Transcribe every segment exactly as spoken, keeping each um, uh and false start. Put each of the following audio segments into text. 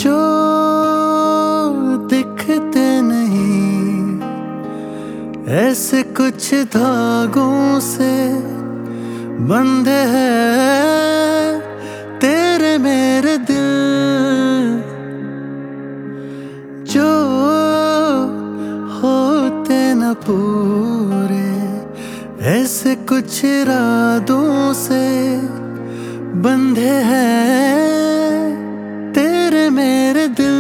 जो दिखते नहीं ऐसे कुछ धागों से बंधे हैं तेरे मेरे दिल, जो होते न पूरे ऐसे कुछ इरादों से बंधे हैं तेरे मेरे दिल।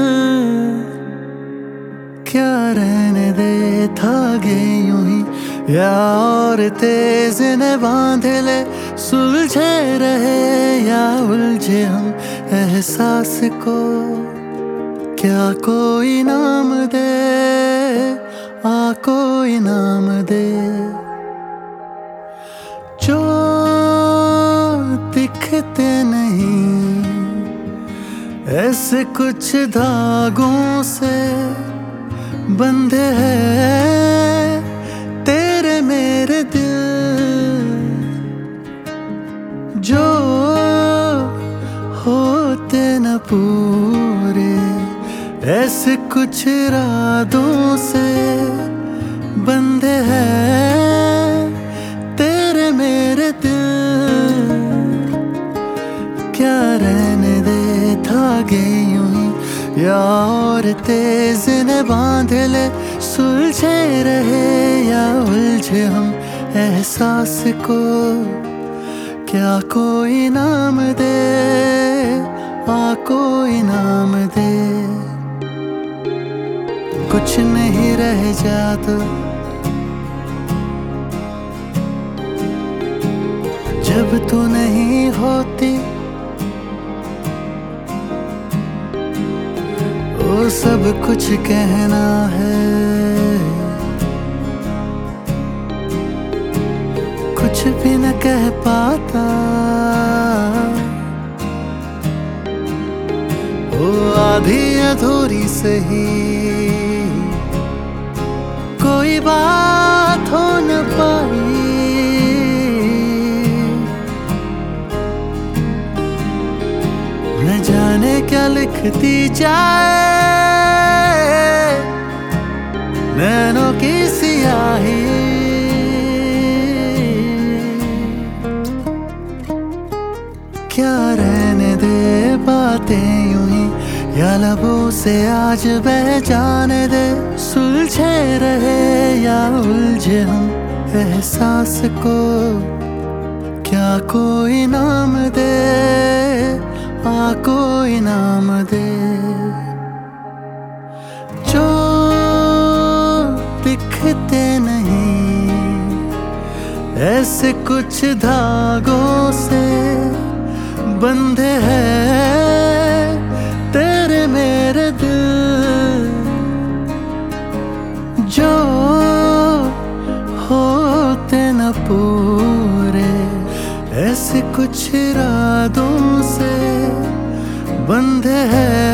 क्या रहने दे धागे यूं ही या और तेज ने बांध ले, सुलझे रहे या उलझे हम एहसास को, क्या कोई नाम दे, आ कोई नाम दे। जो दिखते नहीं ऐसे कुछ धागों से बंधे हैं तेरे मेरे दिल, जो होते न पूरे ऐसे कुछ इरादों से बंधे हैं तेरे मेरे दिल। क्या रहने दे धागे यूं ही या और तेज ने बांध ले, सुलझे रहे या उलझे हम एहसास को, क्या कोई नाम दे, आ कोई नाम दे। कुछ नहीं रह जाता जब तू नहीं होती, वो सब कुछ कहना है, कुछ भी न कह पाता, वो आधी अधूरी सही कोई बात हो न पाई। न जाने क्या लिखती जाए नैनों की सियाही, क्या रहने दे बातें यूं ही या लबों से आज बह जाने दे, सुलझे रहे या उलझे हम एहसास को, क्या कोई नाम दे, आ कोई नाम दे। जो दिखते नहीं ऐसे कुछ धागों से बंधे हैं तेरे मेरे दिल, जो होते न पूरे ऐसे कुछ इरादों से बंधे हैं